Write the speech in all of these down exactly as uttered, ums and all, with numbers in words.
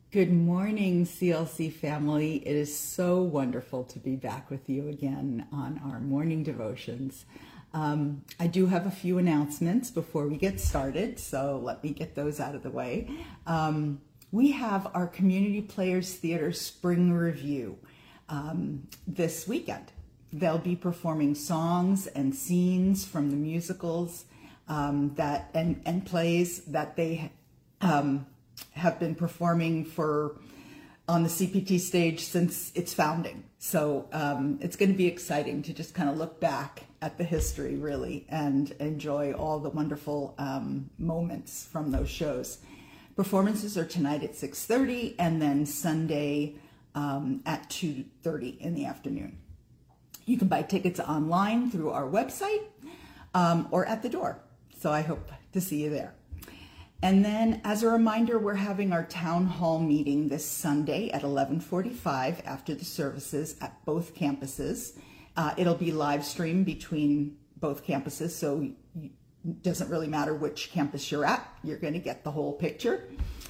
Good morning, C L C family. It is so wonderful to be back with you again on our morning devotions. Um, I do have a few announcements before we get started, so let me get those out of the way. Um, we have our Community Players Theater Spring Review um, this weekend. They'll be performing songs and scenes from the musicals um, that and, and plays that they um, have been performing for on the C P T stage since its founding. So um, it's going to be exciting to just kind of look back at the history, really, and enjoy all the wonderful um, moments from those shows. Performances are tonight at six thirty and then Sunday um, at two thirty in the afternoon. You can buy tickets online through our website um, or at the door. So I hope to see you there. And then as a reminder, we're having our town hall meeting this Sunday at eleven forty-five after the services at both campuses. Uh, it'll be live streamed between both campuses, so it doesn't really matter which campus you're at. You're going to get the whole picture.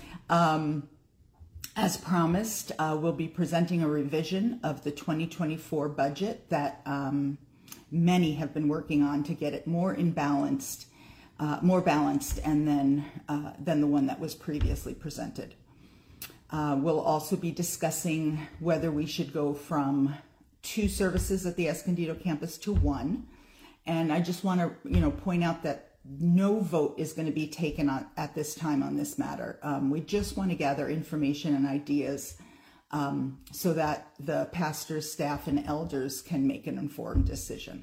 Um, as promised, uh, we'll be presenting a revision of the twenty twenty-four budget that um, many have been working on to get it more in balanced Uh, more balanced and then uh, than the one that was previously presented. Uh, we'll also be discussing whether we should go from two services at the Escondido campus to one. And I just want to, you know, point out that no vote is going to be taken on, at this time on this matter. Um, we just want to gather information and ideas um, so that the pastors, staff, and elders can make an informed decision.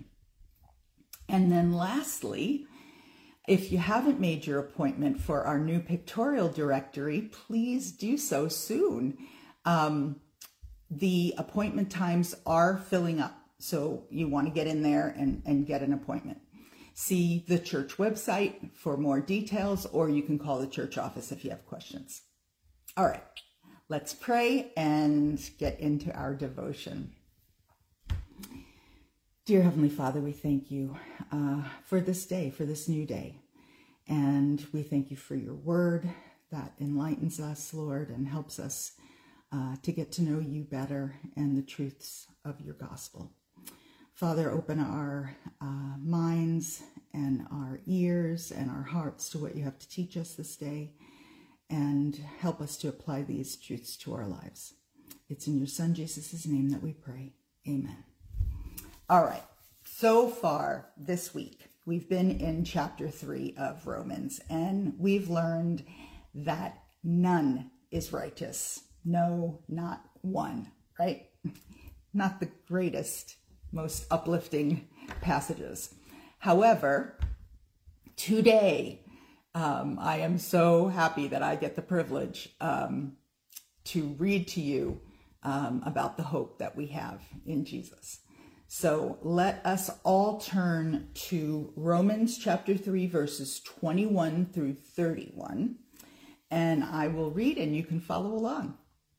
And then lastly, if you haven't made your appointment for our new pictorial directory, please do so soon. Um, the appointment times are filling up, so you want to get in there and, and get an appointment. See the church website for more details, or you can call the church office if you have questions. All right, let's pray and get into our devotion. Dear Heavenly Father, we thank you uh, for this day, for this new day. And we thank you for your word that enlightens us, Lord, and helps us uh, to get to know you better and the truths of your gospel. Father, open our uh, minds and our ears and our hearts to what you have to teach us this day, and help us to apply these truths to our lives. It's in your Son, Jesus' name, that we pray. Amen. All right, so far this week, we've been in chapter three of Romans, and we've learned that none is righteous. No, not one, right? Not the greatest, most uplifting passages. However, today, um, I am so happy that I get the privilege um, to read to you um, about the hope that we have in Jesus. So let us all turn to Romans chapter three, verses twenty-one through thirty-one, and I will read and you can follow along.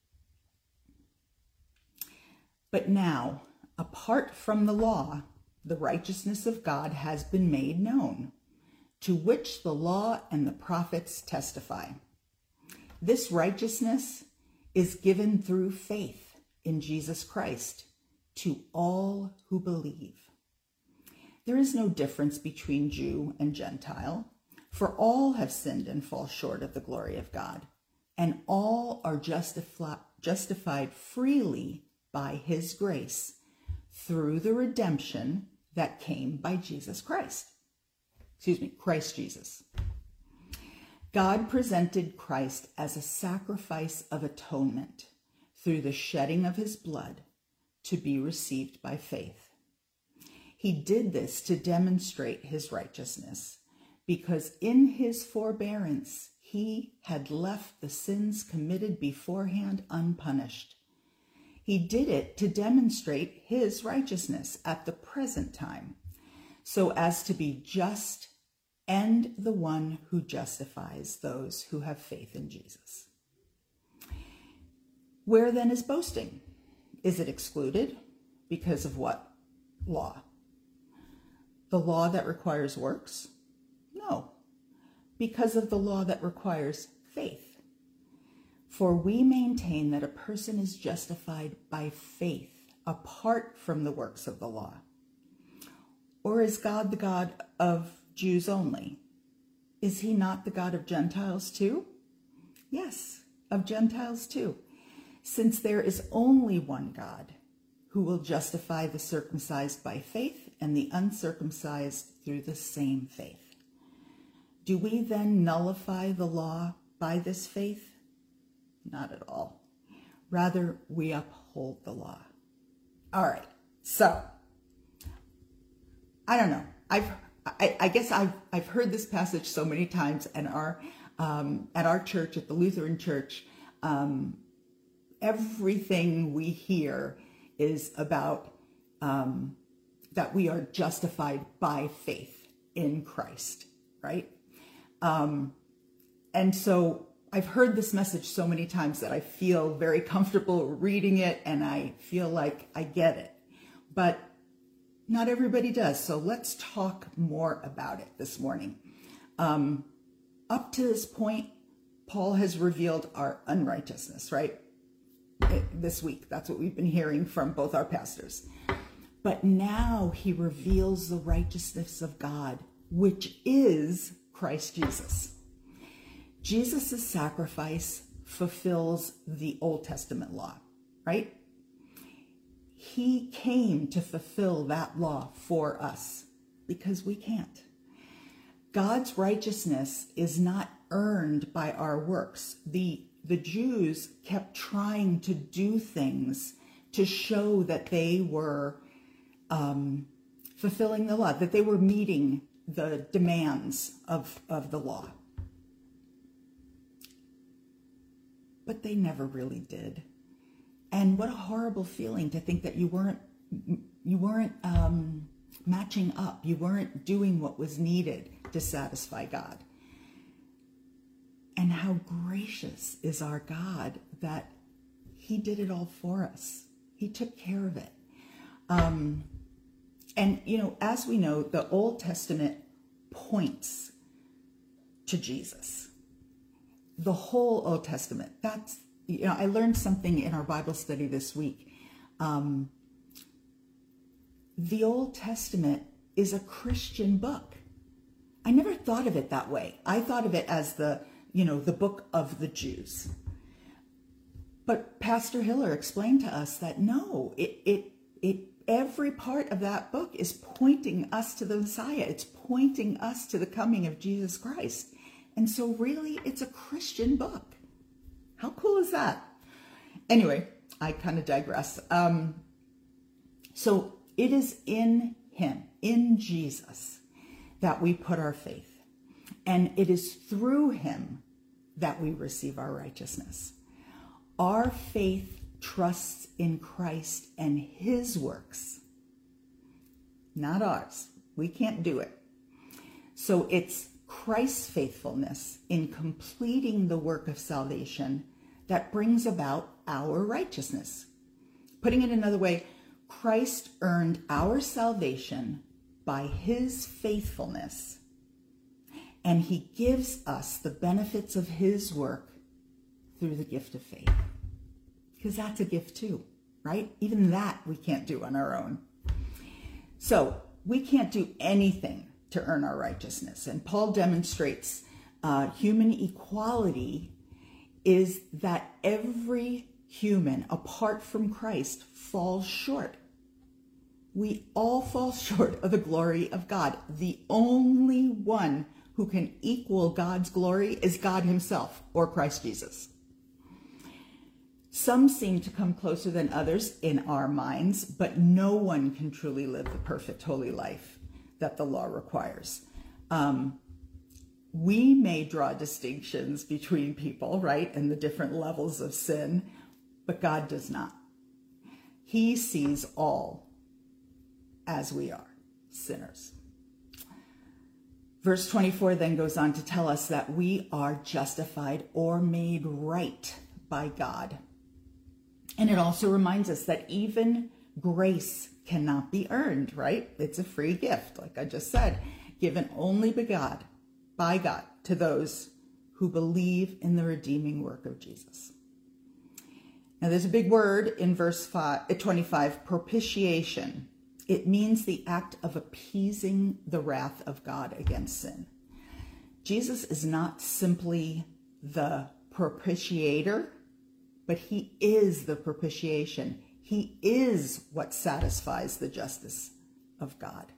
But now, apart from the law, the righteousness of God has been made known, to which the law and the prophets testify. This righteousness is given through faith in Jesus Christ to all who believe. There is no difference between Jew and Gentile, for all have sinned and fall short of the glory of God, and all are justifi- justified freely by his grace through the redemption that came by Jesus Christ. Excuse me, Christ Jesus. God presented Christ as a sacrifice of atonement through the shedding of his blood to be received by faith. He did this to demonstrate his righteousness, because in his forbearance he had left the sins committed beforehand unpunished. He did it to demonstrate his righteousness at the present time, so as to be just and the one who justifies those who have faith in Jesus. Where then is boasting? Is it excluded? Because of what law? The law that requires works? No, because of the law that requires faith. For we maintain that a person is justified by faith apart from the works of the law. Or is God the God of Jews only? Is he not the God of Gentiles too? Yes, of Gentiles too, since there is only one God who will justify the circumcised by faith and the uncircumcised through the same faith. Do we then nullify the law by this faith? Not at all. Rather, we uphold the law. All right, so I don't know. I've I, I guess I've I've heard this passage so many times, and our um, at our church, at the Lutheran Church, um, everything we hear is about um, that we are justified by faith in Christ, right? Um, and so I've heard this message so many times that I feel very comfortable reading it, and I feel like I get it. But not everybody does. So let's talk more about it this morning. Um, up to this point, Paul has revealed our unrighteousness, right? This week, that's what we've been hearing from both our pastors. But now he reveals the righteousness of God, which is Christ Jesus. Jesus' sacrifice fulfills the Old Testament law, right? He came to fulfill that law for us because we can't. God's righteousness is not earned by our works. The, the Jews kept trying to do things to show that they were um, fulfilling the law, that they were meeting the demands of, of the law. But they never really did. And what a horrible feeling to think that you weren't you weren't um, matching up. You weren't doing what was needed to satisfy God. And how gracious is our God that he did it all for us. He took care of it. Um, and, you know, as we know, the Old Testament points to Jesus. The whole Old Testament. That's, you know, I learned something in our Bible study this week. Um, the Old Testament is a Christian book. I never thought of it that way. I thought of it as the, you know, the book of the Jews. But Pastor Hiller explained to us that no, it, it, it, every part of that book is pointing us to the Messiah. It's pointing us to the coming of Jesus Christ. And so really, it's a Christian book. How cool is that? Anyway, I kind of digress. Um, so it is in him, in Jesus, that we put our faith. And it is through him that we receive our righteousness. Our faith trusts in Christ and his works, not ours. We can't do it. So it's Christ's faithfulness in completing the work of salvation that brings about our righteousness. Putting it another way, Christ earned our salvation by his faithfulness, and he gives us the benefits of his work through the gift of faith. Because that's a gift too, right? Even that we can't do on our own. So we can't do anything to earn our righteousness. And Paul demonstrates uh, human equality is that every human, apart from Christ, falls short. We all fall short of the glory of God. The only one who can equal God's glory is God himself, or Christ Jesus. Some seem to come closer than others in our minds, but no one can truly live the perfect holy life that the law requires. Um, we may draw distinctions between people, right, and the different levels of sin, but God does not. He sees all as we are, sinners. Verse twenty-four then goes on to tell us that we are justified or made right by God. And it also reminds us that even grace cannot be earned, right? It's a free gift, like I just said, given only by God, by God to those who believe in the redeeming work of Jesus. Now there's a big word in verse five, twenty-five, propitiation. It means the act of appeasing the wrath of God against sin. Jesus is not simply the propitiator, but he is the propitiation. He is what satisfies the justice of God.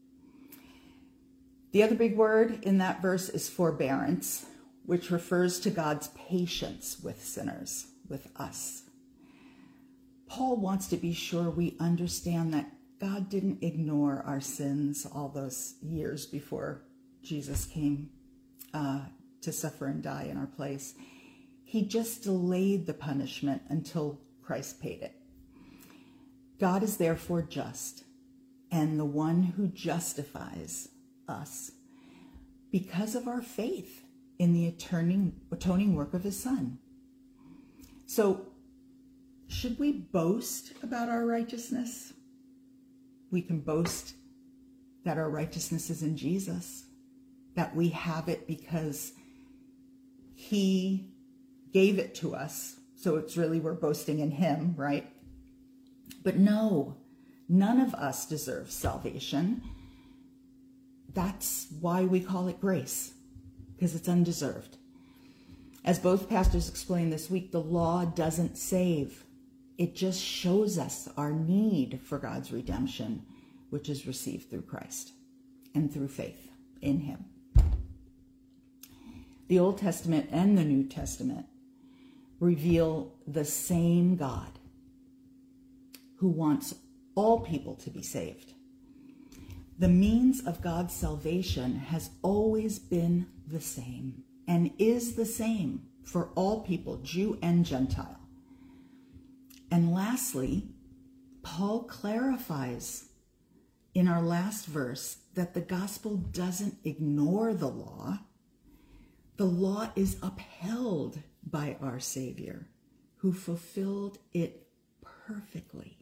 The other big word in that verse is forbearance, which refers to God's patience with sinners, with us. Paul wants to be sure we understand that God didn't ignore our sins all those years before Jesus came uh, to suffer and die in our place. He just delayed the punishment until Christ paid it. God is therefore just and the one who justifies us because of our faith in the atoning, atoning work of his Son. So, should we boast about our righteousness? We can boast that our righteousness is in Jesus, that we have it because he gave it to us. So it's really, we're boasting in him, right? But no, none of us deserve salvation. That's why we call it grace, because it's undeserved. As both pastors explained this week, the law doesn't save. It just shows us our need for God's redemption, which is received through Christ and through faith in him. The Old Testament and the New Testament reveal the same God who wants all people to be saved. The means of God's salvation has always been the same and is the same for all people, Jew and Gentile. And lastly, Paul clarifies in our last verse that the gospel doesn't ignore the law. The law is upheld by our Savior, who fulfilled it perfectly.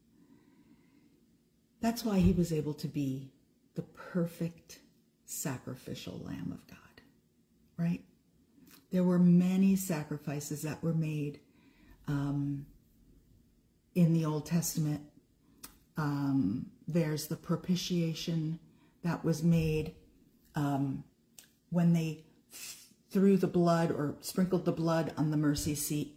That's why he was able to be the perfect sacrificial Lamb of God, right? There were many sacrifices that were made um, in the Old Testament. Um, there's the propitiation that was made um, when they threw the blood or sprinkled the blood on the mercy seat.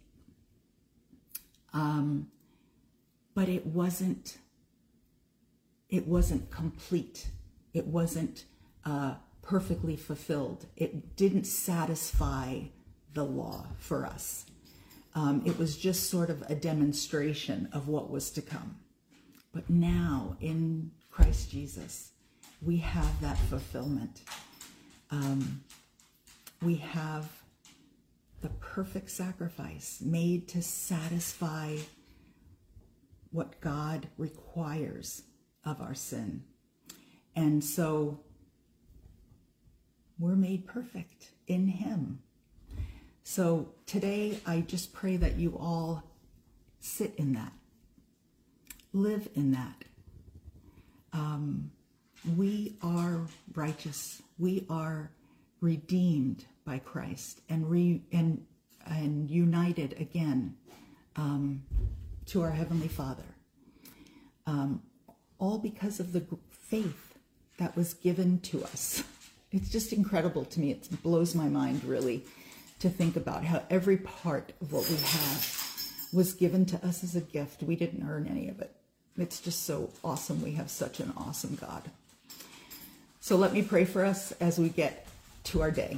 Um, but it wasn't, it wasn't complete. It wasn't uh, perfectly fulfilled. It didn't satisfy the law for us. Um, it was just sort of a demonstration of what was to come. But now in Christ Jesus, we have that fulfillment. Um, we have the perfect sacrifice made to satisfy what God requires of our sin. And so we're made perfect in him. So today, I just pray that you all sit in that, live in that. Um, we are righteous. We are redeemed by Christ and re and and united again um, to our Heavenly Father. Um, all because of the faith that was given to us. It's just incredible to me. It blows my mind, really, to think about how every part of what we have was given to us as a gift. We didn't earn any of it. It's just so awesome. We have such an awesome God. So let me pray for us as we get to our day.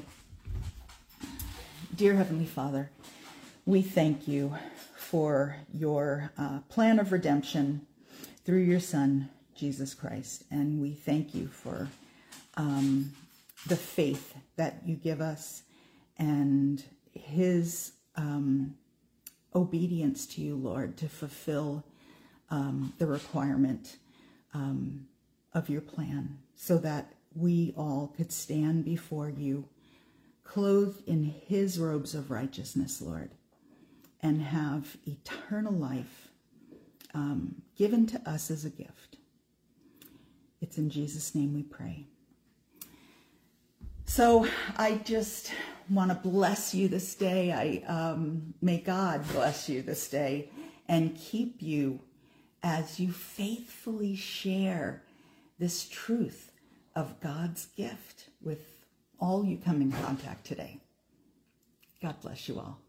Dear Heavenly Father, we thank you for your uh, plan of redemption through your Son, Jesus Christ. And we thank you for um, the faith that you give us and his um, obedience to you, Lord, to fulfill um, the requirement um, of your plan so that we all could stand before you, clothed in his robes of righteousness, Lord, and have eternal life um, given to us as a gift. It's in Jesus' name we pray. So I just want to bless you this day. I um, may God bless you this day and keep you as you faithfully share this truth of God's gift with all you come in contact today. God bless you all.